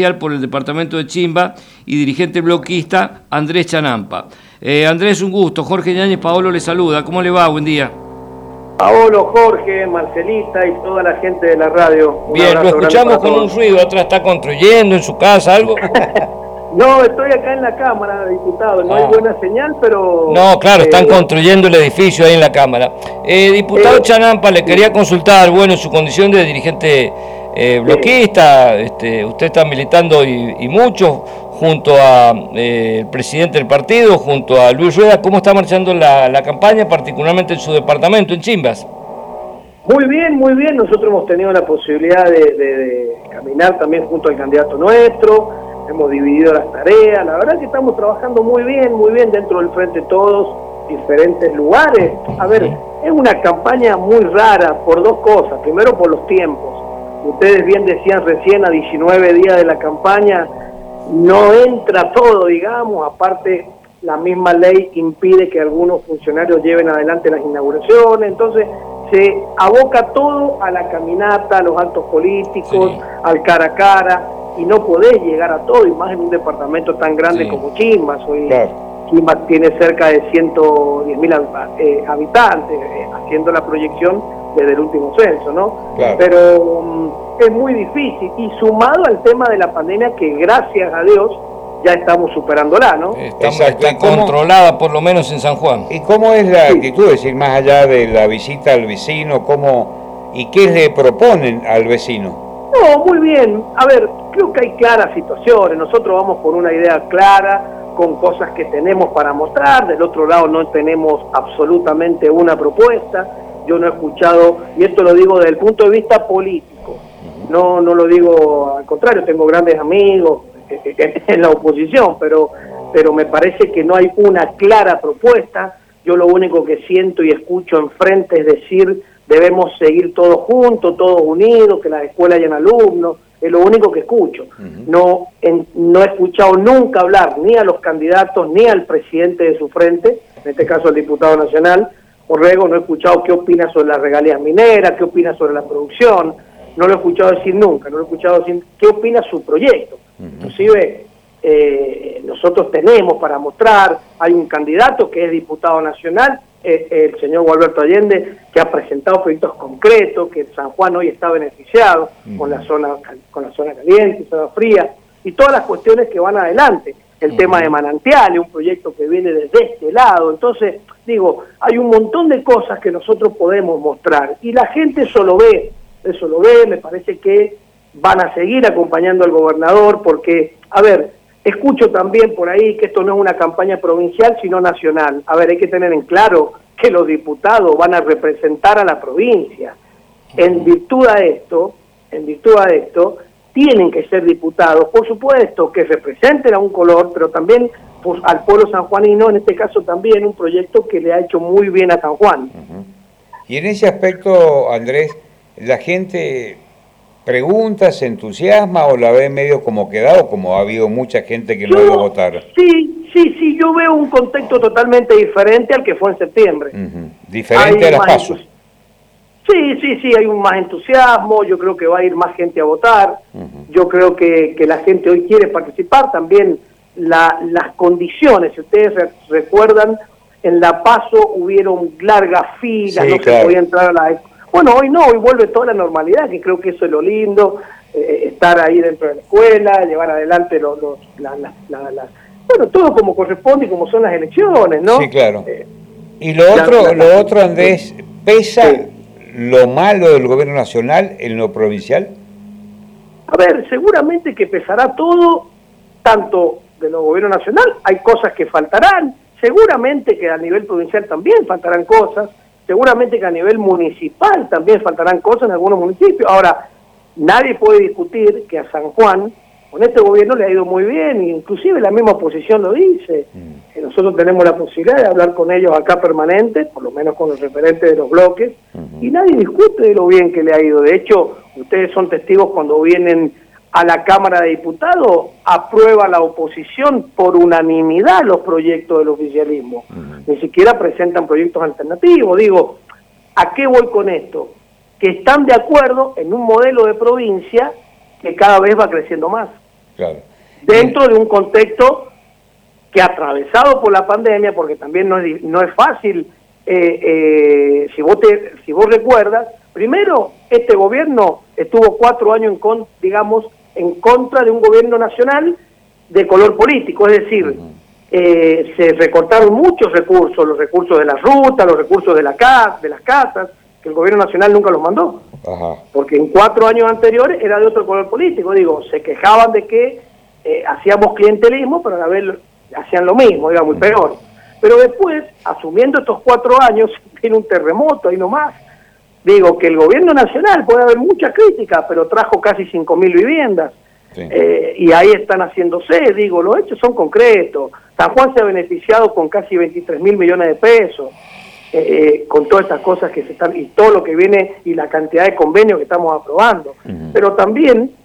por el departamento de Chimba y dirigente bloquista Andrés Chanampa. Andrés, un gusto. Jorge Yáñez Paolo le saluda. ¿Cómo le va? Buen día. Paolo, Jorge, Marcelita y toda la gente de la radio. Bien, lo escuchamos con un ruido. ¿Atrás está construyendo en su casa algo? No, estoy acá en la Cámara, diputado. No hay buena señal, pero... No, claro, están construyendo el edificio ahí en la Cámara. Diputado Chanampa, le quería consultar, bueno, su condición de dirigente bloquista, usted está militando y mucho junto a el presidente del partido, junto a Luis Rueda. ¿Cómo está marchando la campaña, particularmente en su departamento, en Chimbas? Muy bien, muy bien. Nosotros hemos tenido la posibilidad de caminar también junto al candidato nuestro. Hemos dividido las tareas. La verdad que estamos trabajando muy bien dentro del Frente Todos, diferentes lugares. A ver, es una campaña muy rara por dos cosas. Primero, por los tiempos. Ustedes bien decían recién, a 19 días de la campaña, no entra todo, digamos. Aparte, la misma ley impide que algunos funcionarios lleven adelante las inauguraciones. Entonces, se aboca todo a la caminata, a los actos políticos, al cara a cara, y no podés llegar a todo, y más en un departamento tan grande como Chimbas. Hoy Chimbas tiene cerca de 110.000 habitantes, haciendo la proyección desde el último censo, ¿no? Pero es muy difícil, y sumado al tema de la pandemia, que gracias a Dios ya estamos superándola, ¿no? Está controlada, por lo menos en San Juan. ¿Y cómo es la actitud? Es decir, más allá de la visita al vecino, ¿y qué le proponen al vecino? No, muy bien. A ver, creo que hay claras situaciones. Nosotros vamos por una idea clara, con cosas que tenemos para mostrar. Del otro lado no tenemos absolutamente una propuesta. Yo no he escuchado, y esto lo digo desde el punto de vista político, no lo digo al contrario, tengo grandes amigos en la oposición, pero me parece que no hay una clara propuesta. Yo lo único que siento y escucho enfrente es decir, debemos seguir todos juntos, todos unidos, que las escuelas hayan alumnos, es lo único que escucho. No he escuchado nunca hablar ni a los candidatos ni al presidente de su frente, en este caso el diputado nacional, Orrego. No he escuchado qué opina sobre las regalías mineras, qué opina sobre la producción, no lo he escuchado decir nunca, no lo he escuchado decir qué opina su proyecto. Inclusive nosotros tenemos para mostrar, hay un candidato que es diputado nacional, el señor Gualberto Allende, que ha presentado proyectos concretos, que San Juan hoy está beneficiado con la zona caliente, zona fría, y todas las cuestiones que van adelante. El tema de manantiales, un proyecto que viene desde este lado. Entonces, digo, hay un montón de cosas que nosotros podemos mostrar, y la gente eso lo ve, me parece que van a seguir acompañando al gobernador, porque, a ver, escucho también por ahí que esto no es una campaña provincial, sino nacional. A ver, hay que tener en claro que los diputados van a representar a la provincia. En virtud de esto, tienen que ser diputados, por supuesto, que representen a un color, pero también pues, al pueblo sanjuanino, en este caso también un proyecto que le ha hecho muy bien a San Juan. Y en ese aspecto, Andrés, la gente pregunta, se entusiasma o la ve medio como quedado, como ha habido mucha gente que no ha ido a votar. Sí, yo veo un contexto totalmente diferente al que fue en septiembre. Diferente a las PASO. Sí, hay un más entusiasmo, yo creo que va a ir más gente a votar, yo creo que la gente hoy quiere participar, también las condiciones, si ustedes recuerdan, en la PASO hubieron largas filas, no se podía entrar a la... Bueno, hoy no, hoy vuelve toda la normalidad, que creo que eso es lo lindo, estar ahí dentro de la escuela, llevar adelante bueno, todo como corresponde y como son las elecciones, ¿no? Sí, claro. Y lo otro, Andrés, ¿pesa lo malo del gobierno nacional en lo provincial? A ver, seguramente que pesará todo, tanto de lo gobierno nacional, hay cosas que faltarán, seguramente que a nivel provincial también faltarán cosas, seguramente que a nivel municipal también faltarán cosas en algunos municipios. Ahora, nadie puede discutir que a San Juan, con este gobierno le ha ido muy bien, inclusive la misma oposición lo dice. Nosotros tenemos la posibilidad de hablar con ellos acá permanente, por lo menos con los referentes de los bloques, y nadie discute de lo bien que le ha ido. De hecho, ustedes son testigos cuando vienen a la Cámara de Diputados, aprueba la oposición por unanimidad los proyectos del oficialismo. Ni siquiera presentan proyectos alternativos. Digo, ¿a qué voy con esto? Que están de acuerdo en un modelo de provincia que cada vez va creciendo más. Claro. Dentro de un contexto que atravesado por la pandemia, porque también no es fácil, si vos recuerdas, primero, este gobierno estuvo 4 años en contra de un gobierno nacional de color político, es decir, se recortaron muchos recursos, los recursos de las rutas, los recursos de las casas, que el gobierno nacional nunca los mandó. Ajá. Porque en 4 años anteriores era de otro color político, se quejaban de que hacíamos clientelismo, pero a la vez hacían lo mismo, era muy peor. Pero después, asumiendo estos 4 años, tiene un terremoto ahí nomás. Que el gobierno nacional puede haber mucha crítica, pero trajo casi 5.000 viviendas. Sí. Y ahí están haciéndose, los hechos son concretos. San Juan se ha beneficiado con casi 23.000 millones de pesos, con todas estas cosas que se están, y todo lo que viene, y la cantidad de convenios que estamos aprobando. Pero también